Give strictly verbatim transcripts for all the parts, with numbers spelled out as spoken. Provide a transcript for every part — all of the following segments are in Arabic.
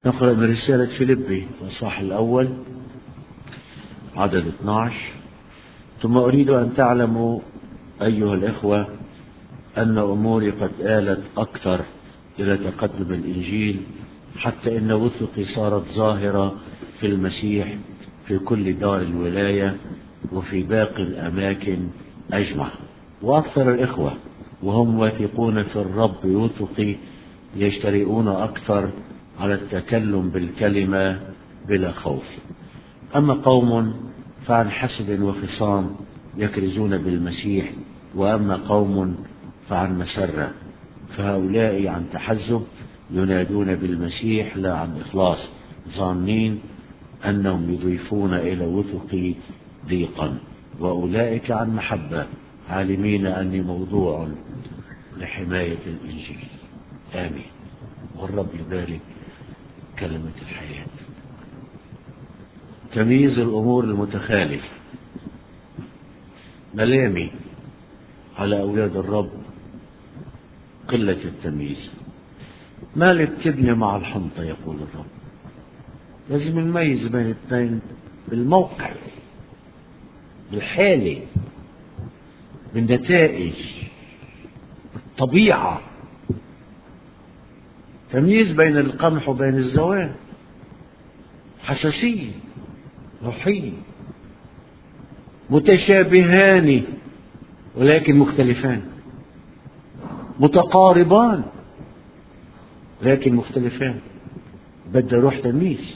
نقرأ من رسالة فيلبي الإصحاح الأول عدد اثنا عشر. ثم أريد أن تعلموا أيها الإخوة أن أموري قد آلت أكثر إلى تقدم الإنجيل، حتى إن وثقي صارت ظاهرة في المسيح في كل دار الولاية وفي باقي الأماكن أجمع. وأكثر الإخوة وهم واثقون في الرب وثقي يجترئون أكثر على التكلم بالكلمة بلا خوف. أما قوم فعن حسد وخصام يكرزون بالمسيح، وأما قوم فعن مسرة، فهؤلاء عن تحزب ينادون بالمسيح لا عن إخلاص، ظانين أنهم يضيفون إلى وثقي ضيقا، وأولئك عن محبة عالمين أني موضوع لحماية الإنجيل. آمين. والرب يبارك كلمة الحياة. تمييز الأمور المتخالفة. ملامي على أولاد الرب قلة التمييز. مالك تبني مع الحنطة يقول الرب. لازم نميز بين الاثنين بالموقع، بالحالة، بالنتائج، بالطبيعة. تمييز بين القمح وبين الزوال. حساسية روحية. متشابهان ولكن مختلفان، متقاربان لكن مختلفان. بدأ روح تمييز.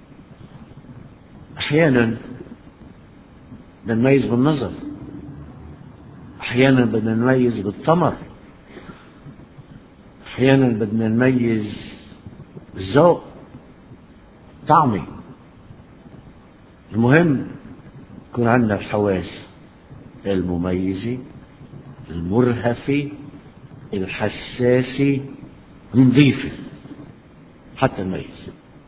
أحيانا بدنا نميز بالنظر، أحيانا بدنا نميز بالثمر، أحيانا بدنا نميز بالذوق، طعمي. المهم يكون عندنا الحواس المميزة، المرهفة، الحساسة، نظيفة حتى نميز،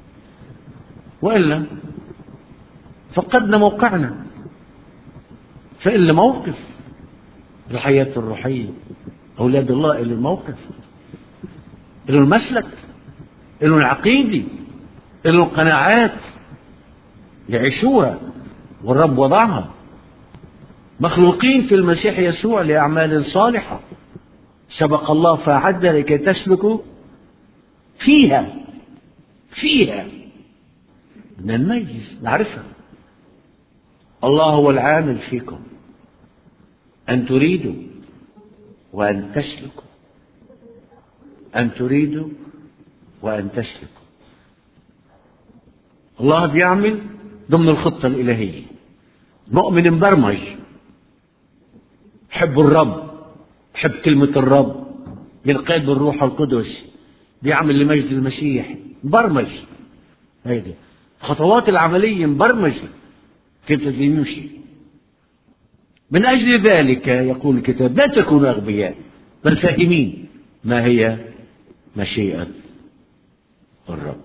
وإلا فقدنا موقعنا. فإلا موقف الحياة الروحية، أولاد الله إلى الموقف، إلى المسلك، إلى العقيدة، إلى القناعات يعيشوها والرب وضعها. مخلوقين في المسيح يسوع لأعمال صالحة سبق الله فأعد لكي تسلكوا فيها. فيها بدنا نميز، نعرفها. الله هو العامل فيكم أن تريدوا وأن تسلكوا، أن تريدوا وأن تسلكوا. الله بيعمل ضمن الخطة الإلهية. مؤمن مبرمج، حب الرب، حب كلمة الرب، ينقاد بالروح القدس، بيعمل لمجد المسيح، مبرمج. هيدا خطوات العملية مبرمجة كيف يمشي. من أجل ذلك يقول الكتاب لا تكونوا أغبياء بل فاهمين ما هي مشيئة الرب.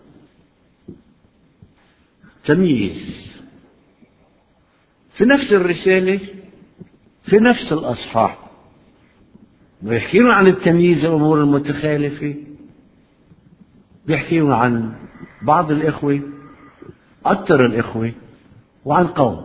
تمييز في نفس الرسالة، في نفس الأصحاح بيحكيون عن التمييز الأمور المتخالفة. بيحكيون عن بعض الإخوة، أكثر الإخوة، وعن قوم.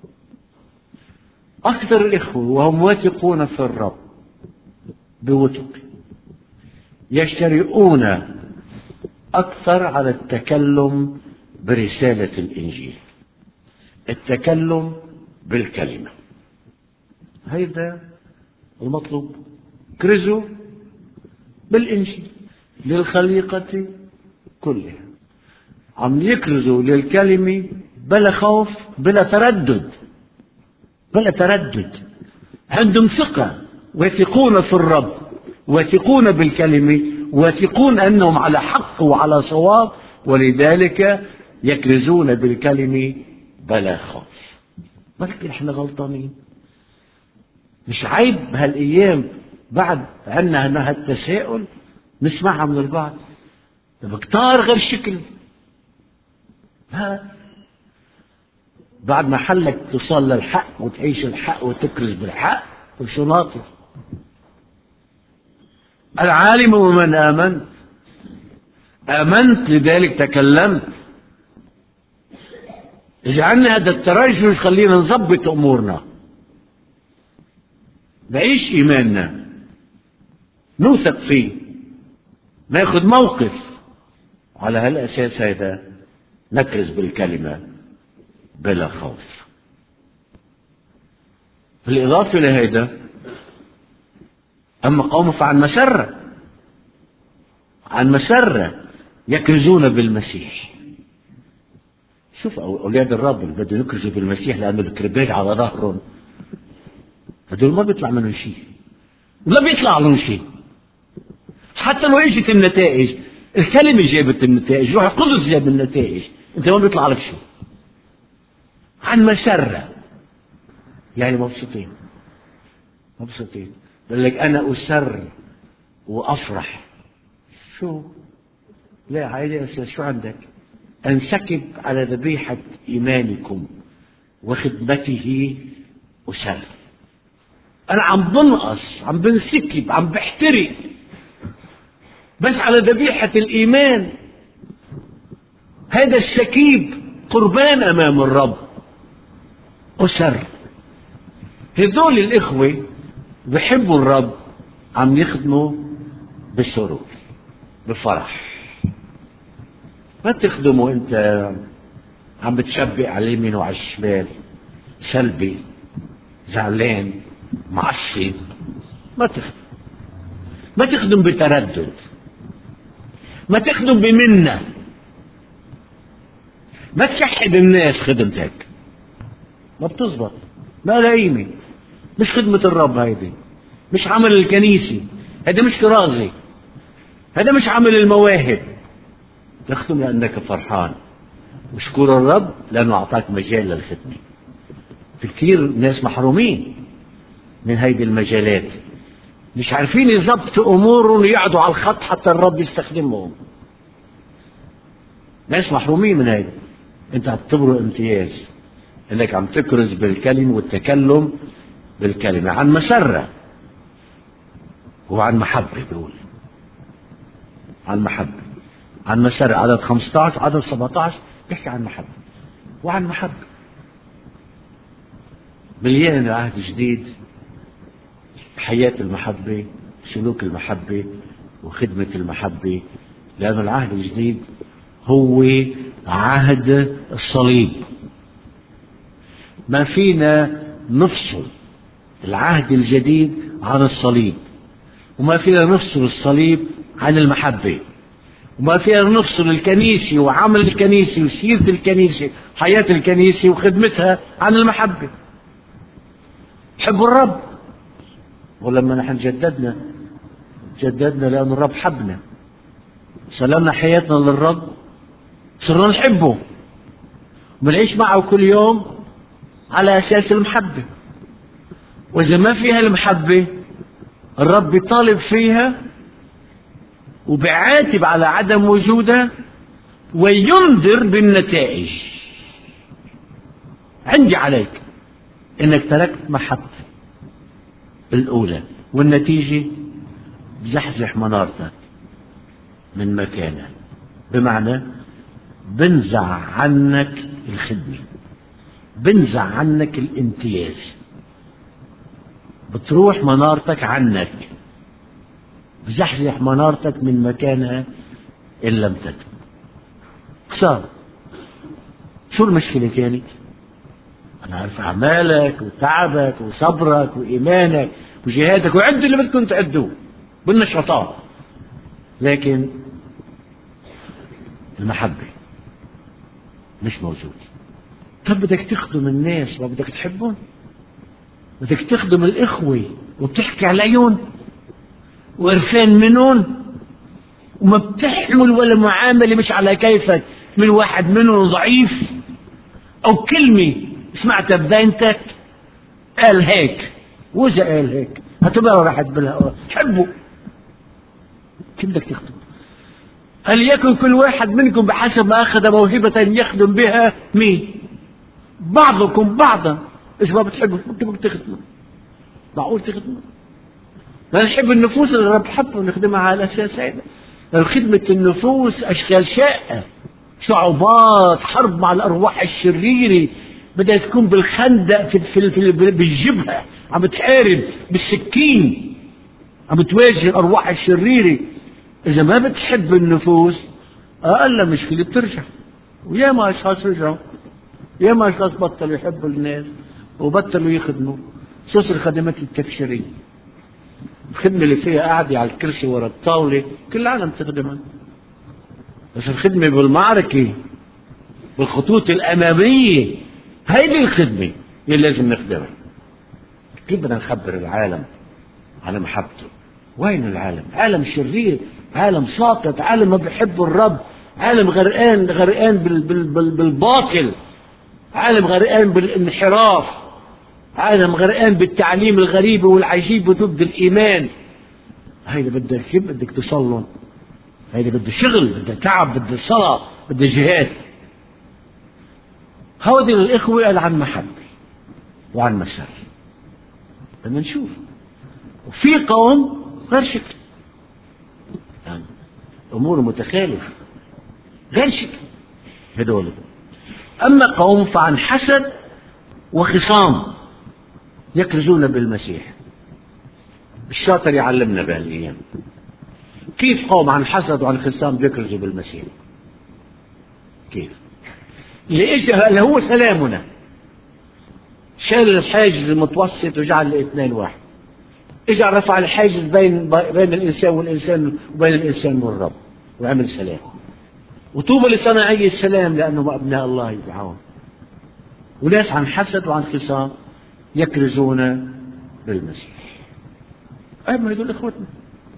أكثر الإخوة وهم واثقون في الرب بوثق يجترئون أكثر على التكلم برسالة الإنجيل، التكلم بالكلمة. هيدا المطلوب. كرزوا بالإنجيل للخليقة كلها. عم يكرزوا للكلمة بلا خوف، بلا تردد، بلا تردد. عندهم ثقة، واثقون في الرب، واثقون بالكلمة، واثقون أنهم على حق وعلى صواب، ولذلك يكرزون بالكلمة بلا خوف. بلكن احنا غلطانين. مش عيب هالأيام بعد عنا هالتساؤل نسمعها من البعض؟ بكتار غير شكل. ها بعد ما حلك توصل للحق وتعيش الحق وتكرز بالحق، وشو ناطر العالم ومن آمن آمنت لذلك تكلمت. اجعلنا هذا الترجل خلينا نظبط أمورنا، نعيش إيماننا، نوثق فيه، ناخذ موقف. على هالأساس هذا نكرز بالكلمة بلا خوف. بالإضافة لهذا، أما قوم فعن مسرة، عن مسرة يكرزون بالمسيح. شوف أولاد الرب اللي بدهم يكرزوا بالمسيح لأنه الكرباج على ظهرهم، هدول ما بيطلع منهم شيء، ولا بيطلع لهم شيء. حتى لو اجت النتائج، الكلمة جابت النتائج، روح القدس جاب النتائج، انت ما بيطلع لك شيء. عن مسرة يعني مبسوطين، مبسوطين. بقول لك أنا أسر وأفرح. شو؟ لا، عادي أساس. شو عندك؟ أنسكب على ذبيحة إيمانكم وخدمته أسر. أنا عم بنقص، عم بنسكب، عم بحترق بس على ذبيحة الإيمان. هذا السكيب قربان أمام الرب أسر. هذول الإخوة بحبوا الرب، عم يخدموا بالسرور بفرح. ما تخدموا أنت عم بتشبق على اليمين وعلى الشمال، سلبي، زعلان، معصب. ما تخدم، ما تخدم بتردد، ما تخدم بمنة، ما تشحد الناس خدمتك، ما بتزبط، ما لها قيمة. مش خدمة الرب هيدي، مش عمل الكنيسة، هذا مش كرازي، هذا مش عمل المواهب. تخدم لأنك فرحان، وشكر الرب لأنه أعطاك مجال للخدمة. في كثير ناس محرومين من هيدي المجالات، مش عارفين يضبطوا أمورهم ويقعدوا على الخط حتى الرب يستخدمهم. ناس محرومين من هيدا. أنت هتعتبره امتياز إنك عم تكرز بالكلمة والتكلم بالكلمة عن مسرة وعن محبة. بيقول عن محبة، عن مسرة. عدد خمسة عشر، عدد سبعة عشر بيحكي عن محبة وعن محبة. مليان العهد الجديد حياة المحبة، سلوك المحبة، وخدمة المحبة. لأن العهد الجديد هو عهد الصليب. ما فينا نفصل العهد الجديد عن الصليب، وما فينا نفصل الصليب عن المحبة، وما فينا نفصل الكنيسة وعمل الكنيسة وسيرة الكنيسة، حياة الكنيسة وخدمتها عن المحبة. حبوا الرب. ولما نحن جددنا جددنا لأن الرب حبنا، سلمنا حياتنا للرب، صرنا نحبه ونعيش معه كل يوم على أساس المحبة. وإذا ما فيها المحبة الرب بيطالب فيها وبيعاتب على عدم وجودها وينذر بالنتائج. عندي عليك إنك تركت محبة الأولى، والنتيجة بزحزح منارتك من مكانها. بمعنى بنزع عنك الخدمة، بنزع عنك الامتياز، بتروح منارتك عنك، بزحزح منارتك من مكانها إن لم تتب. صار شو المشكلة كانت؟ أنا عارف أعمالك وتعبك وصبرك وإيمانك وجهادك وعد اللي بدكم تعدوه بالنشاطات، لكن المحبة مش موجود. طب بدك تخدم الناس ما بدك تحبهم؟ بدك تخدم الإخوة وبتحكي عليهم وقرفان منهم وما بتحمل ولا معاملة مش على كيفك من واحد منهم ضعيف، أو كلمة سمعتها بداينتك قال هيك، وإذا قال هيك هتبقى راح تبلها حبه. كيف بدك تخدم؟ هل يكن كل واحد منكم بحسب ما أخذ موهبة يخدم بها مين؟ بعضكم بعضا. إيش ما بتحبوا كيف بدك تخدموا؟ معقول تخدموا؟ ما نحب النفوس اللي الرب حبه ونخدمها على الأساس هذا. خدمة النفوس أشكال شاقة، صعوبات، حرب مع الأرواح الشريرة، بدها تكون بالخندق في في في بالجبهة، عم تحارب بالسكين، عم تواجه الأرواح الشريرة. إذا ما بتحب النفوس أقل مشكلة بترجع. ويا ما أشخاص رجعوا، يا ما أشخاص بطلوا يحبوا الناس وبطلوا يخدموا، خصوصا الخدمات التبشيرية، الخدمة اللي فيها قاعدة على الكرسي ورا الطاولة كل العالم تخدمها. بس الخدمة بالمعركة بالخطوط الأمامية هيدي الخدمة اللي لازم نخدمها. كيف بدنا نخبر العالم على محبته؟ وين العالم؟ عالم شرير، عالم ساقط، عالم ما بيحب الرب، عالم غرقان غرقان بال بال بال بالباطل، عالم غرقان بالانحراف، عالم غرقان بالتعليم الغريب والعجيب ضد الإيمان. هيدا بدها كيف بدك تصلون، هيدا بده شغل، بده تعب، بده صلاة، بده جهاد. هودي الإخوة قال عن محبة وعن مسار. بدنا نشوف وفي قوم غير شكل، يعني أمور متخالفة غير شكل هدول. أما قوم فعن حسد وخصام يكرزون بالمسيح. الشاطر يعلمنا بهالأيام كيف قوم عن حسد وعن خصام بيكرزوا بالمسيح. كيف؟ اللي اجى اللي هو سلامنا، شال الحاجز المتوسط وجعل الاثنين واحد، اجى رفع الحاجز بين بين الانسان والانسان وبين الانسان والرب وعمل سلام. وطوبى لصناعي السلام لانهم ابناء الله يدعون. وناس عن حسد وعن خصام يكرزون بالمسيح. أما هدول إخوتنا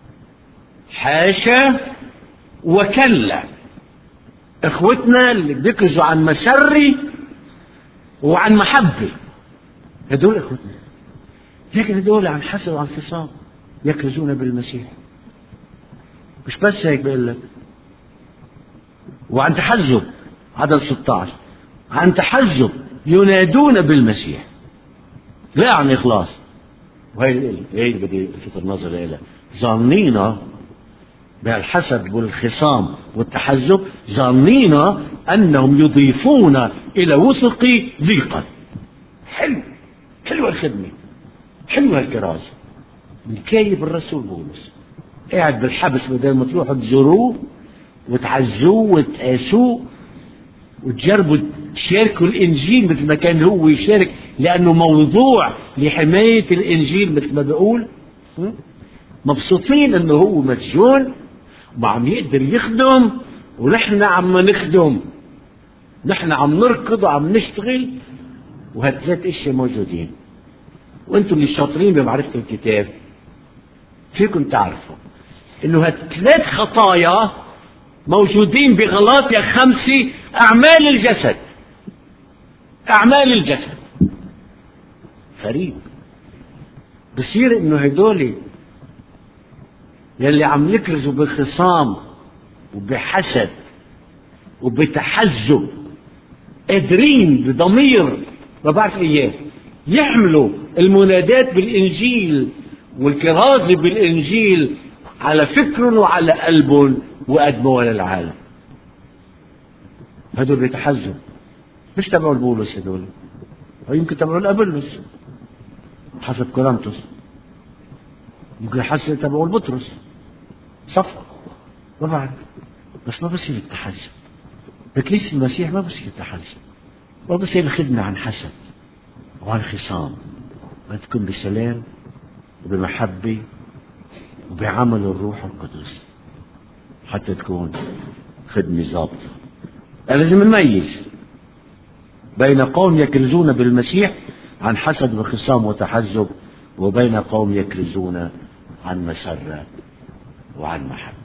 حاشا وكلا، إخوتنا اللي بيكرزوا عن مسري وعن محبة، هدول إخوتنا. لكن هدول عن حسد وعن خصام يكرزون بالمسيح. مش بس هيك بقول لك، وعن تحزب، عدد ستة عشر، عن تحزب ينادون بالمسيح، لا عن إخلاص. وهي هي بدي الفت النظر إلى ظنينا بالحسد والخصام والتحزب، ظنينا أنهم يضيفون إلى وثقي ضيقا. حلو، حلوة الخدمة، حلوة الكرازة. نكايب الرسول بولس قاعد بالحبس بدل ما تروحوا تزوروه وتعزوه وتقاسوه وتجربوا تشاركوا الإنجيل مثل ما كان هو يشارك، لأنه موضوع لحماية الإنجيل مثل ما بيقول. مبسوطين أنه هو مسجون وما عم يقدر يخدم، ونحن عم نخدم، نحن عم نركض وعم نشتغل، وهالثلاث اشياء موجودين. وانتم اللي شاطرين بمعرفة الكتاب فيكم تعرفوا انه هالثلاث خطايا موجودين بغلاطيا خمسة، أعمال الجسد. أعمال الجسد غريب. بصير إنه هدول يلي عم يكرزوا بخصام وبحسد وبتحزب قادرين بضمير ما بعرف إياه يحملوا المنادات بالإنجيل والكرازة بالإنجيل على فكرهم وعلى قلبهم وقدموا للعالم. هدول بيتحزوا، مش تبعوا البولس، هدول يمكن تبعوا الأبلس حسب كورنثوس، ممكن حسب تبعوا البطرس صفا، ما بعرف. بس ما بصير التحزب بكنيسة المسيح، ما بصير التحزب، ما بصير الخدمة عن حسد وعن خصام، ما تكون بسلام وبمحبة وبعمل الروح القدس حتى تكون خدمة ضابطة. لازم نميز بين قوم يكرزون بالمسيح عن حسد وخصام وتحزب، وبين قوم يكرزون عن مسرة وعن محبة.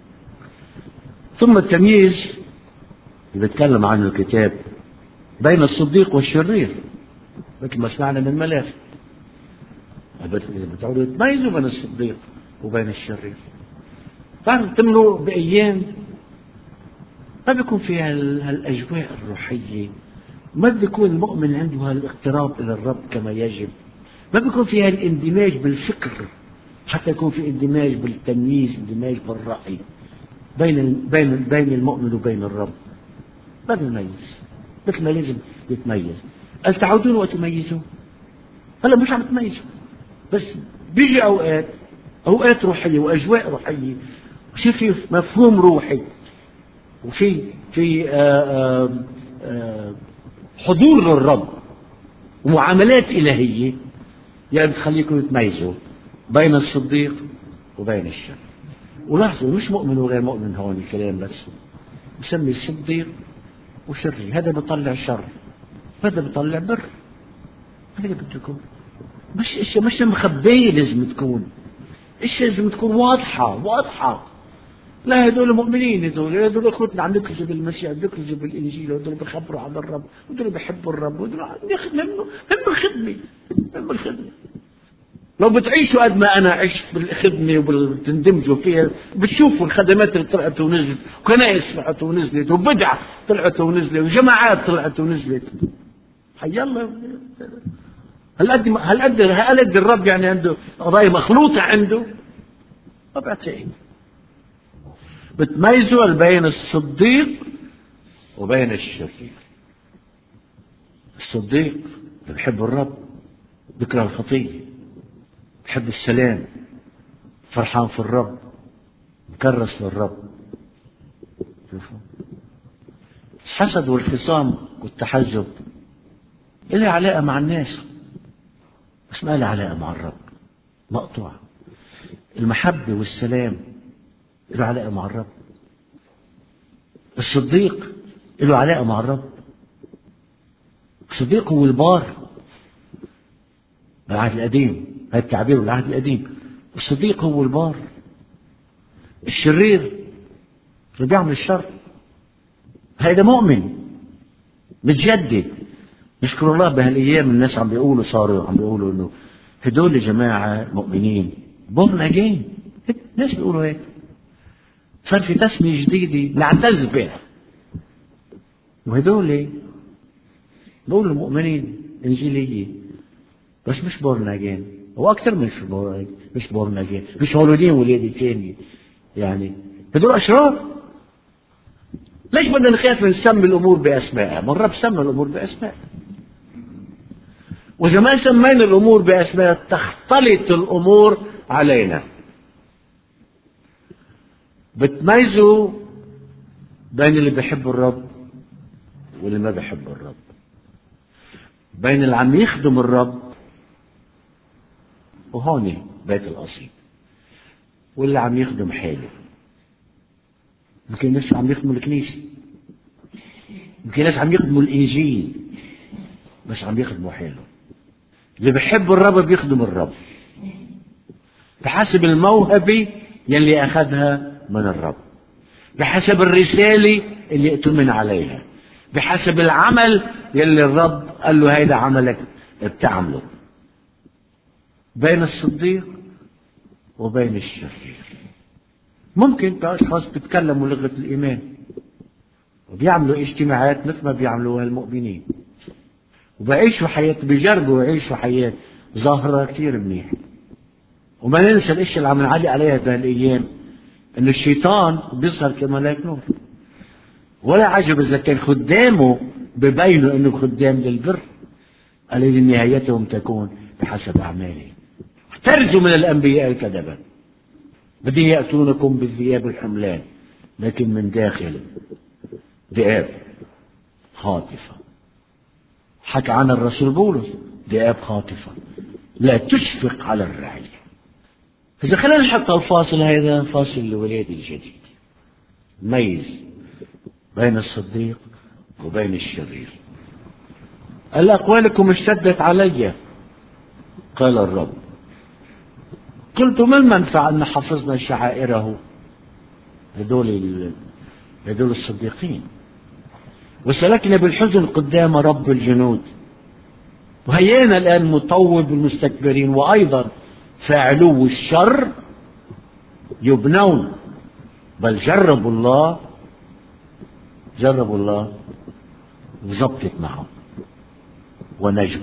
ثم التمييز اللي بيتكلم عنه الكتاب بين الصديق والشرير، مثل ما سمعنا من ملاك بتعودوا تميزوا بين الصديق وبين الشرير. تعرف تملوا بأيام ما بيكون فيها هالأجواء الروحية، ما بيكون المؤمن عنده هالاقتراب إلى الرب كما يجب، ما بيكون فيها الاندماج بالفكر حتى يكون في اندماج بالتمييز، اندماج بالرأي. بين بين بين المؤمن وبين الرب، بدنا نميز مثل ما لازم يتميز. قال تعودون وتميزون. هلا مش عم تميزوا، بس بيجي اوقات اوقات روحيه واجواء روحيه، وشي في مفهوم روحي، وفي في آآ آآ حضور للرب ومعاملات إلهية يعني بتخليكم تميزوا بين الصديق وبين الشر. ولاحظوا مش مؤمن وغير مؤمن هون الكلام، بس بسمي الصديق وشري، هذا بيطلع شر هذا بيطلع بر. هذا اللي بده يكون، مش اشياء مش مخبية، لازم تكون اشياء لازم تكون واضحة واضحة. لا هدول مؤمنين، هدول هدول اخوتنا عم يكرزوا بالمسيح، بيكرزوا بالانجيل، وهدول بيخبروا عن الرب، وهدول بيحبوا الرب، وهدول هم هم الخدمه هم الخدمه. لو بتعيشوا قد ما انا عشت بالخدمه وبتندمجوا فيها، بتشوفوا الخدمات اللي طلعت ونزلت، وكنائس طلعت ونزلت، وبدع طلعت ونزلت، وجماعات طلعت ونزلت. حي الله. هل قد هل قد هل قد الرب يعني عنده قضايا مخلوطه عنده؟ ما بعتقد. بتميزوا بين الصديق وبين الشرير. الصديق اللي بحب الرب، بيكره الخطيه، بحب السلام، فرحان في الرب، مكرس للرب. الحسد والخصام والتحزب إلي علاقة مع الناس، بس ما لي علاقة مع الرب، مقطوع. المحبة والسلام له علاقة مع الرب. الصديق له علاقة مع الرب. الصديق هو البار بالعهد القديم، هذا التعبير بالعهد القديم. الصديق هو البار. الشرير اللي بيعمل الشر هذا مؤمن متجدد. نشكر الله بهالايام الناس عم بيقولوا صاروا عم بيقولوا انه هدول جماعه مؤمنين بورن اجين. الناس بيقولوا هيك. صار في تسمية جديدة نعتز بها، وهدول بقولوا مؤمنين إنجيلية بس مش بورن اجين. هو أكثر من مش بورن اجين، مش مولودين ولادة ثانية يعني. هدول أشرار. ليش بدنا نخاف نسمي الأمور بأسمائها؟ ما الرب سمى الأمور بأسمائها، وإذا ما سمينا الأمور بأسمائها تختلط الأمور علينا. بتميزوا بين اللي بيحب الرب واللي ما بيحب الرب، بين اللي عم يخدم الرب وهوني بيت القصيد واللي عم يخدم حاله. يمكن ناس عم يخدموا الكنيسة، يمكن ناس عم يخدموا الإنجيل بس عم يخدموا حاله. اللي بيحب الرب بيخدم الرب بحسب الموهبة يلي أخذها من الرب، بحسب الرسالة اللي اؤتمن عليها، بحسب العمل يلي الرب قال له هيدا عملك بتعمله. بين الصديق وبين الشرير. ممكن أشخاص بيتكلموا لغة الإيمان وبيعملوا اجتماعات مثل ما بيعملوها المؤمنين، وبيعيشوا حياة، بيجربوا يعيشوا حياة ظاهرة كتير منيح. وما ننسى الاشياء اللي عم نعلق عليها بهالايام، ان الشيطان بيظهر كملاك نور. ولا عجب اذا كان خدامه ببينوا انه خدام للبر، الذين نهايتهم تكون بحسب اعمالهم. احترزوا من الانبياء الكذبة، بدهم ياتونكم بالذئاب الحملان لكن من داخل ذئاب خاطفة. حكى عن الرسول بولس ذئاب خاطفة لا تشفق على الرعية. إذا خلينا نحط الفاصل هذا فاصل الولادة الجديد، ميز بين الصديق وبين الشرير. قال أقوالكم اشتدت علي قال الرب، قلت ما المنفعة أن حفظنا شعائره. هدول هدول الصديقين. وسلكنا بالحزن قدام رب الجنود، وهيانا الآن مطوب المستكبرين، وأيضا فاعلو الشر يبنون. بل جربوا الله جربوا الله وزبطت معهم ونجوا.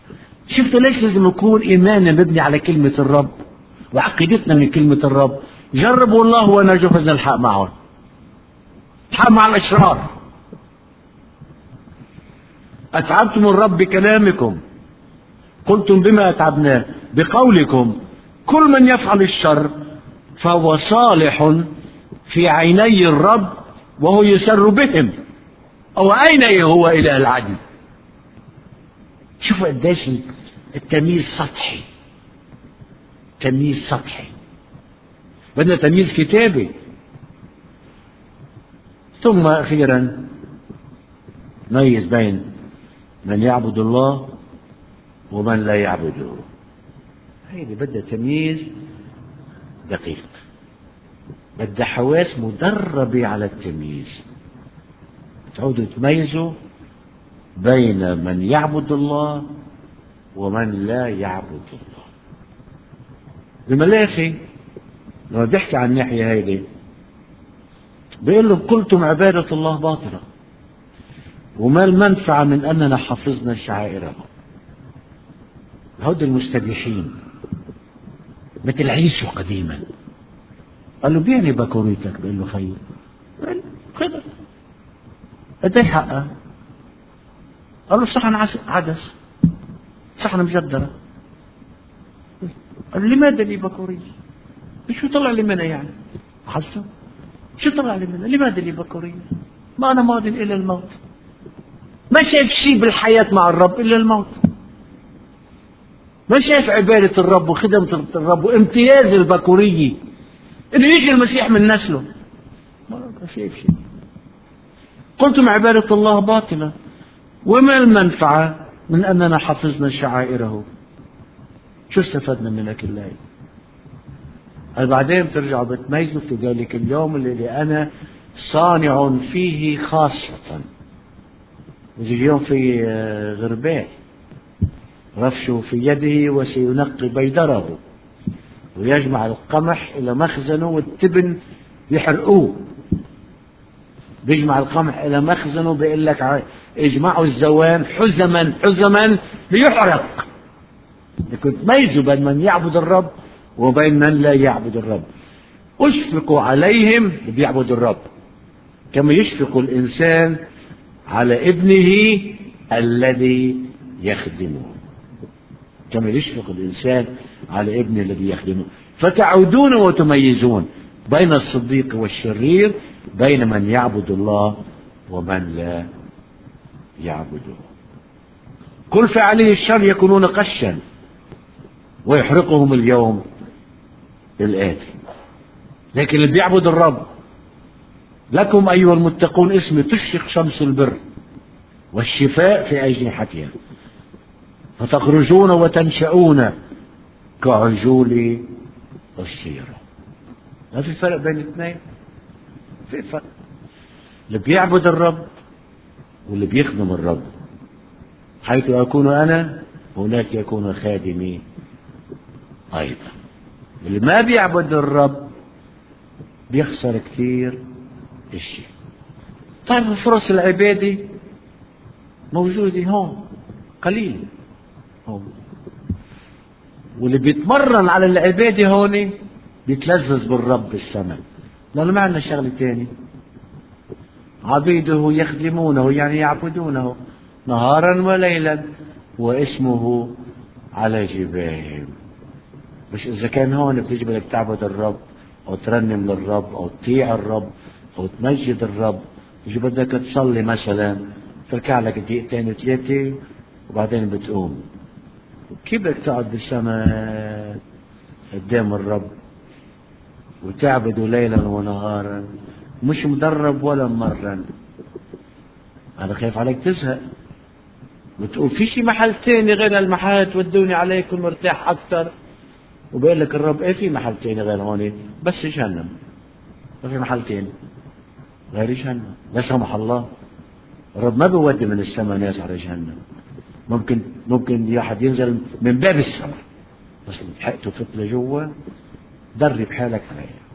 شفتوا ليش لازم يكون إيماننا مبني على كلمة الرب وعقيدتنا من كلمة الرب جربوا الله ونرجو حسن الحق معهم، الحق مع الأشرار. أتعبتم الرب بكلامكم، قلتم بما أتعبناه، بقولكم كل من يفعل الشر فهو صالح في عيني الرب وهو يسر بهم، أو أين هو إله العدل. شوفوا قديش التمييز سطحي، تمييز سطحي، بدنا تمييز كتابي. ثم أخيرا ميز بين من يعبد الله ومن لا يعبده. هيدي بدها تمييز دقيق، بدها حواس مدربة على التمييز، تعودوا تميزوا بين من يعبد الله ومن لا يعبد الله. الملاخي لما بيحكي عن الناحية هيدي بيقول لهم قلتم عبادة الله باطلة وما المنفعة من أننا حفظنا شعائره. هؤلاء المستبيحين مثل عيسو قديما، قال له بيعني بكوريتك، بيقول له خير خذ قد حقها، قال له صحن عدس، صحن مجدرة. قال له لماذا لي بكورية؟ شو طلع لي منها يعني؟ حسوا شو طلع لي منها؟ لماذا لي بكورية؟ ما أنا ماضي إلى الموت، ما شايف شيء بالحياة مع الرب إلا الموت، ما شايف عبادة الرب وخدمة الرب وامتياز البكورية إنه يجي المسيح من نسله، ما شايف شيء. قلتم عبادة الله باطلة وما المنفعة من أننا حفظنا شعائره. شو استفدنا من كل هذا؟ بعدين بترجعوا بتميزوا في ذلك اليوم الذي أنا صانع فيه خاصة. يجي اليوم في غربال رفشه في يده وسينقي بيدره ويجمع القمح إلى مخزنه والتبن يحرقوه. بيجمع القمح إلى مخزنه بيقول لك اجمعوا الزوان حزما حزما ليحرق. لكن تميزوا بين من يعبد الرب وبين من لا يعبد الرب. اشفقوا عليهم اللي بيعبد الرب كما يشفق الإنسان على ابنه الذي يخدمه، كما يشفق الإنسان على ابنه الذي يخدمه. فتعودون وتميزون بين الصديق والشرير، بين من يعبد الله ومن لا يعبده. كل فاعلي الشر يكونون قشا ويحرقهم اليوم الآتي. لكن اللي بيعبد الرب لكم أيها المتقون اسمي تشرق شمس البر والشفاء في أجنحتها فتخرجون وتنشؤون كعجول السيرة. ما في فرق بين الاثنين؟ في فرق. اللي بيعبد الرب واللي بيخدم الرب، حيث أكون أنا هناك يكون خادمي أيضا. اللي ما بيعبد الرب بيخسر كثير الشيء. طيب فرص العبادة موجودة هون قليل هون، واللي بيتمرن على العبادة هون بيتلذذ بالرب بالسماء. لأنه ما عندنا شغلة تاني. عبيده يخدمونه يعني يعبدونه نهارا وليلا واسمه على جباههم. مش إذا كان هون بتجي بدك تعبد الرب أو ترنم للرب أو تطيع الرب أو تمجد الرب، يجي بدك تصلي مثلا تركع لك دقيقتين ثلاثة وبعدين بتقوم. كيف بدك تقعد بالسماء قدام الرب وتعبده ليلا ونهارا مش مدرب ولا مرن؟ أنا خايف عليك تزهق وتقول في شي محل تاني غير المحل تودوني عليكم مرتاح أكثر. وبقول لك الرب ايه في محل تاني غير هون؟ بس جهنم. ما في محل تاني غير جهنم لا سمح الله. الرب ما بيودي من السماء ناس على جهنم. ممكن ممكن واحد ينزل من باب السماء بس لحقته فت لجوا درب حالك عليها.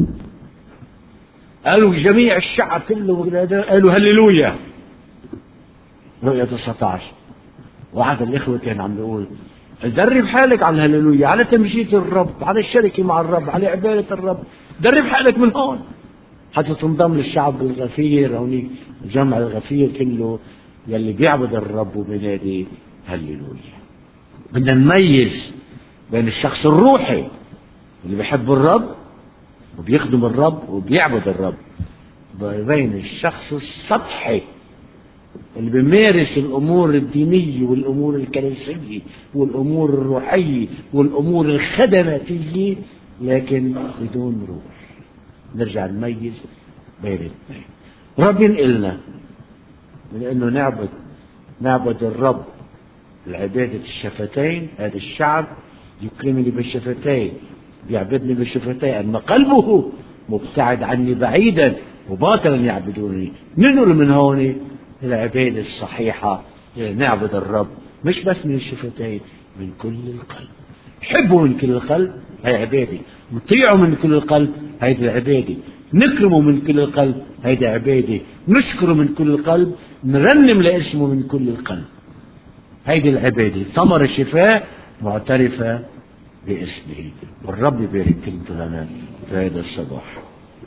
قالوا جميع الشعب كله قالوا هللويا. رؤية تسعة عشر. واحد الإخوة كان عم بيقول درب حالك على الهللويا، على تمجيد الرب، على الشركة مع الرب، على عبادة الرب، درب حالك من هون حتى تنضم للشعب الغفير. هونيك الجمع الغفير كله يلي بيعبد الرب وبينادي هللويا. بدنا نميز بين الشخص الروحي اللي بيحب الرب وبيخدم الرب وبيعبد الرب، بين الشخص السطحي اللي بيمارس الأمور الدينية والأمور الكنسية والأمور الروحية والأمور الخدماتية لكن بدون روح. نرجع نميز بين الاثنين. رب ينقلنا من انه نعبد نعبد الرب العبادة الشفتين. هذا الشعب يكرمني بالشفتين بيعبدني بالشفتين، اما قلبه مبتعد عني بعيدا وباطلا يعبدونني. ننقل من هون العبادة الصحيحة، نعبد الرب مش بس من الشفتين، من كل القلب. حبه من كل القلب هي عبادة، نطيعه من كل القلب هيدي العبادة، نكرمه من كل القلب هيدي عبادة، نشكره من كل القلب، نرنم لاسمه من كل القلب هيدي العبادة. ثمر الشفاء معترفة باسمه. والرب يبارك كلمته لنا في هذا الصباح.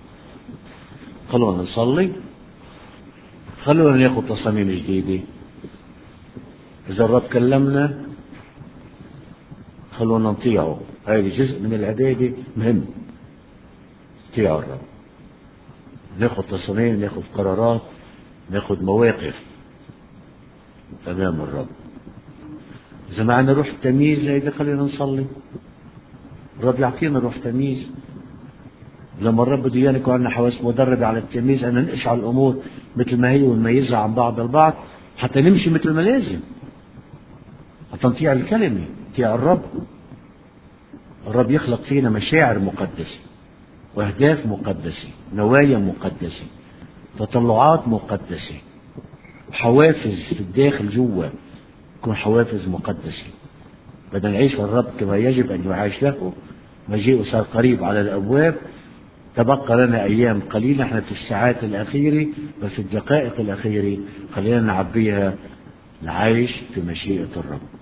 خلونا نصلي، خلونا ناخذ تصاميم جديدة. إذا الرب كلمنا خلونا نطيعه. هذا جزء من العبادة مهم، نطيع الرب، ناخذ تصاميم، ناخذ قرارات، ناخذ مواقف أمام الرب. إذا معنا روح تمييز هيدا خلينا نصلي. الرب يعطينا روح تمييز. لما الرب بده إيانا يكون عندنا حواس مدربة على التمييز، أن ننقش على الأمور مثل ما هي ونميزها عن بعض البعض حتى نمشي مثل ما لازم، حتى نطيع الكلمة، نطيع الرب. الرب يخلق فينا مشاعر مقدسة وأهداف مقدسة، نوايا مقدسة، تطلعات مقدسة، حوافز في الداخل جوا تكون حوافز مقدسة. بدنا نعيش الرب كما يجب أن يعيش له. مجيئه صار قريب على الأبواب. تبقى لنا أيام قليلة، احنا في الساعات الأخيرة، بس الدقائق الأخيرة خلينا نعبيها نعيش في مشيئة الرب.